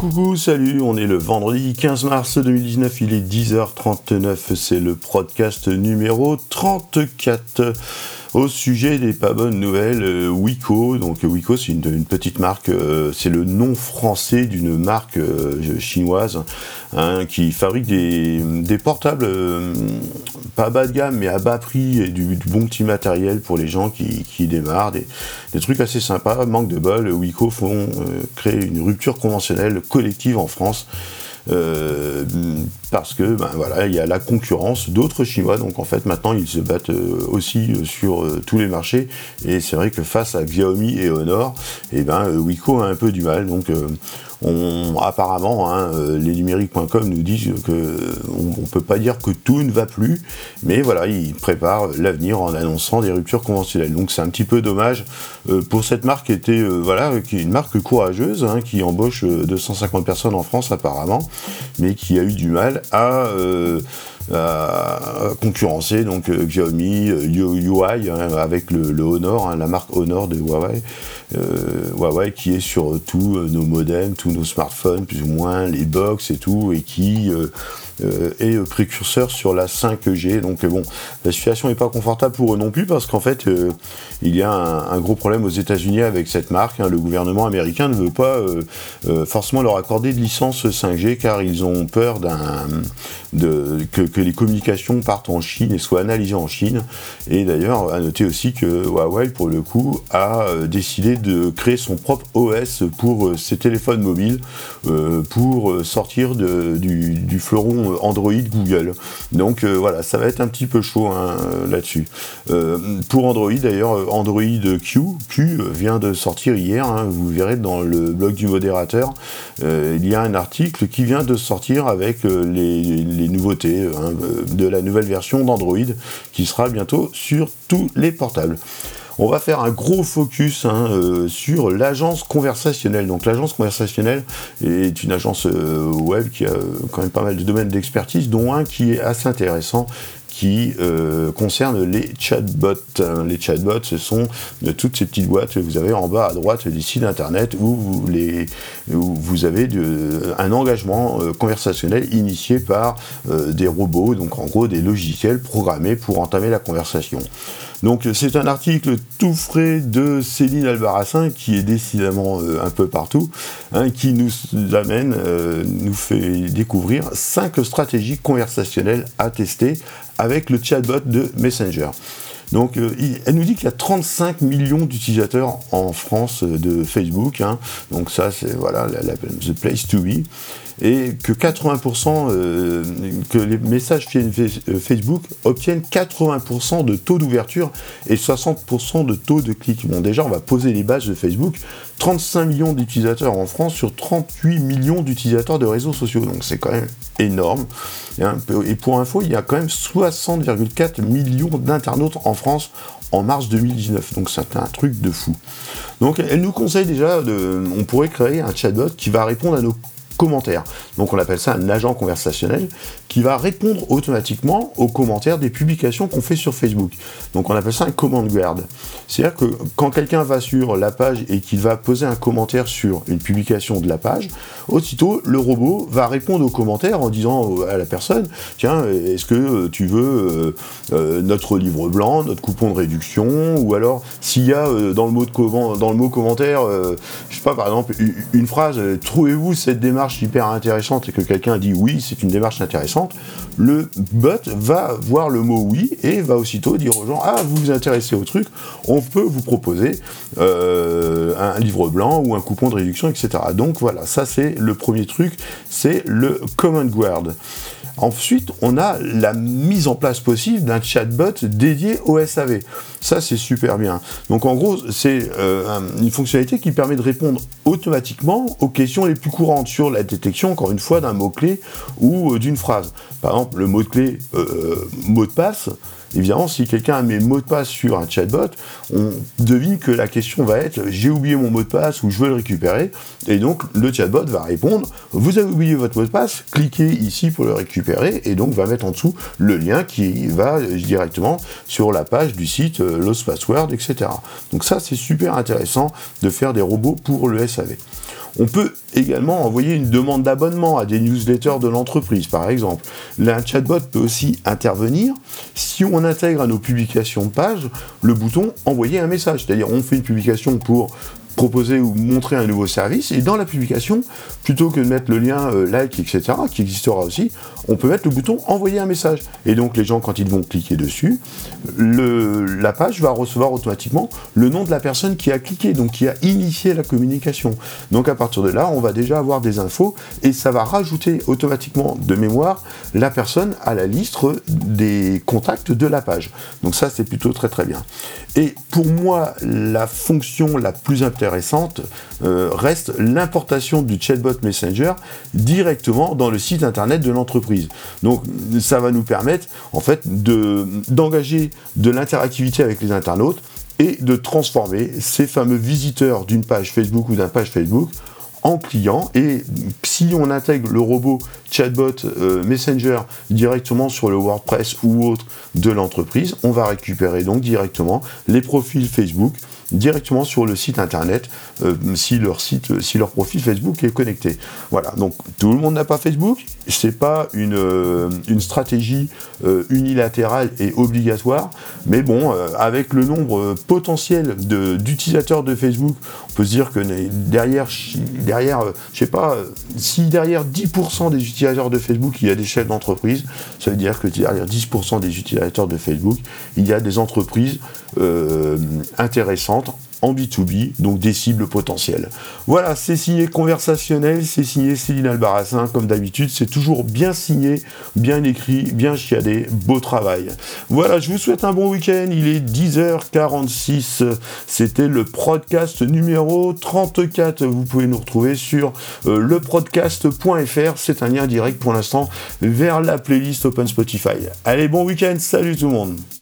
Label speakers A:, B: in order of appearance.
A: Coucou, salut, on est le vendredi 15 mars 2019, il est 10h39, c'est le podcast numéro 34. Au sujet des pas bonnes nouvelles, Wiko, donc Wiko c'est une petite marque, c'est le nom français d'une marque chinoise qui fabrique des portables pas bas de gamme mais à bas prix et du bon petit matériel pour les gens qui démarrent, des trucs assez sympas. Manque de bol, Wiko font créer une rupture conventionnelle collective en France. Parce que il y a la concurrence d'autres Chinois, donc en fait maintenant ils se battent aussi sur tous les marchés, et c'est vrai que face à Xiaomi et Honor, Wiko a un peu du mal, donc apparemment lesnumériques.com nous disent que on peut pas dire que tout ne va plus, mais voilà, ils préparent l'avenir en annonçant des ruptures conventionnelles, donc c'est un petit peu dommage pour cette marque qui est une marque courageuse, qui embauche 250 personnes en France apparemment, mais qui a eu du mal à concurrencer donc Xiaomi, Huawei avec le Honor, la marque Honor de Huawei, Huawei qui est sur tous nos modems, tous nos smartphones plus ou moins, les box et tout, et qui est précurseur sur la 5G. Donc la situation n'est pas confortable pour eux non plus, parce qu'en fait il y a un gros problème aux États-Unis avec cette marque. Le gouvernement américain ne veut pas forcément leur accorder de licence 5G, car ils ont peur que les communications partent en Chine et soient analysées en Chine. Et d'ailleurs, à noter aussi que Huawei, pour le coup, a décidé de créer son propre OS pour ses téléphones mobiles, pour sortir du fleuron Android Google. Donc voilà, ça va être un petit peu chaud là-dessus. Pour Android, d'ailleurs, Android Q vient de sortir hier, vous verrez dans le blog du modérateur, il y a un article qui vient de sortir avec les nouveautés de la nouvelle version d'Android qui sera bientôt sur tous les portables. On va faire un gros focus sur l'agence conversationnelle. Donc l'agence conversationnelle est une agence web qui a quand même pas mal de domaines d'expertise, dont un qui est assez intéressant, qui concerne les chatbots. Les chatbots, ce sont toutes ces petites boîtes que vous avez en bas à droite des sites internet où vous avez un engagement conversationnel initié par des robots, donc en gros des logiciels programmés pour entamer la conversation. Donc c'est un article tout frais de Céline Albarracin, qui est décidément un peu partout, qui nous fait découvrir 5 stratégies conversationnelles à tester avec le chatbot de Messenger. Donc elle nous dit qu'il y a 35 millions d'utilisateurs en France de Facebook, donc ça c'est the place to be, et que 80% que les messages Facebook obtiennent 80% de taux d'ouverture et 60% de taux de clic. Bon, déjà on va poser les bases de Facebook. 35 millions d'utilisateurs en France sur 38 millions d'utilisateurs de réseaux sociaux, donc c'est quand même énorme. Et pour info, il y a quand même 60,4 millions d'internautes en France en mars 2019, donc c'est un truc de fou. Donc elle nous conseille déjà, on pourrait créer un chatbot qui va répondre à nos commentaires. Donc on appelle ça un agent conversationnel qui va répondre automatiquement aux commentaires des publications qu'on fait sur Facebook. Donc on appelle ça un command guard. C'est-à-dire que quand quelqu'un va sur la page et qu'il va poser un commentaire sur une publication de la page, aussitôt le robot va répondre aux commentaires en disant à la personne: tiens, est-ce que tu veux notre livre blanc, notre coupon de réduction, ou alors s'il y a dans le mot commentaire, je sais pas, par exemple une phrase, trouvez-vous cette démarche hyper intéressante, et que quelqu'un dit oui, c'est une démarche intéressante, le bot va voir le mot oui et va aussitôt dire aux gens: ah, vous vous intéressez au truc, on peut vous proposer un livre blanc ou un coupon de réduction, etc. Donc voilà, ça c'est le premier truc, c'est le command guard. Ensuite, on a la mise en place possible d'un chatbot dédié au SAV. Ça, c'est super bien. Donc, en gros, c'est une fonctionnalité qui permet de répondre automatiquement aux questions les plus courantes sur la détection, encore une fois, d'un mot-clé ou d'une phrase. Par exemple, le mot-clé mot de passe. Évidemment, si quelqu'un met mot de passe sur un chatbot, on devine que la question va être: j'ai oublié mon mot de passe ou je veux le récupérer. Et donc, le chatbot va répondre: vous avez oublié votre mot de passe, cliquez ici pour le récupérer. récupérer et donc va mettre en dessous le lien qui va directement sur la page du site Lost Password, etc. Donc ça, c'est super intéressant de faire des robots pour le SAV. On peut également envoyer une demande d'abonnement à des newsletters de l'entreprise, par exemple. Là, un chatbot peut aussi intervenir si on intègre à nos publications de page le bouton « Envoyer un message ». C'est-à-dire, on fait une publication pour proposer ou montrer un nouveau service, et dans la publication, plutôt que de mettre le lien like, etc., qui existera aussi, on peut mettre le bouton envoyer un message. Et donc les gens, quand ils vont cliquer dessus, la page va recevoir automatiquement le nom de la personne qui a cliqué, donc qui a initié la communication. Donc à partir de là, on va déjà avoir des infos, et ça va rajouter automatiquement de mémoire la personne à la liste des contacts de la page. Donc ça, c'est plutôt très très bien. Et pour moi, la fonction la plus intéressante reste l'importation du chatbot Messenger directement dans le site internet de l'entreprise. Donc ça va nous permettre en fait d'engager de l'interactivité avec les internautes et de transformer ces fameux visiteurs d'une page Facebook ou d'un page Facebook en clients. Et si on intègre le robot chatbot Messenger directement sur le WordPress ou autre de l'entreprise, on va récupérer donc directement les profils Facebook directement sur le site internet si leur profil Facebook est connecté. Voilà, donc tout le monde n'a pas Facebook, c'est pas une stratégie unilatérale et obligatoire, mais bon, avec le nombre potentiel d'utilisateurs de Facebook, on peut se dire que derrière je sais pas, si derrière 10% des utilisateurs de Facebook, il y a des chefs d'entreprise, ça veut dire que derrière 10% des utilisateurs de Facebook, il y a des entreprises intéressantes en B2B, donc des cibles potentielles. Voilà, c'est signé Conversationnel, c'est signé Céline Albarracin, comme d'habitude, c'est toujours bien signé, bien écrit, bien chiadé, beau travail. Voilà, je vous souhaite un bon week-end, il est 10h46, c'était le podcast numéro 34, vous pouvez nous retrouver sur lepodcast.fr, c'est un lien direct pour l'instant vers la playlist Open Spotify. Allez, bon week-end, salut tout le monde.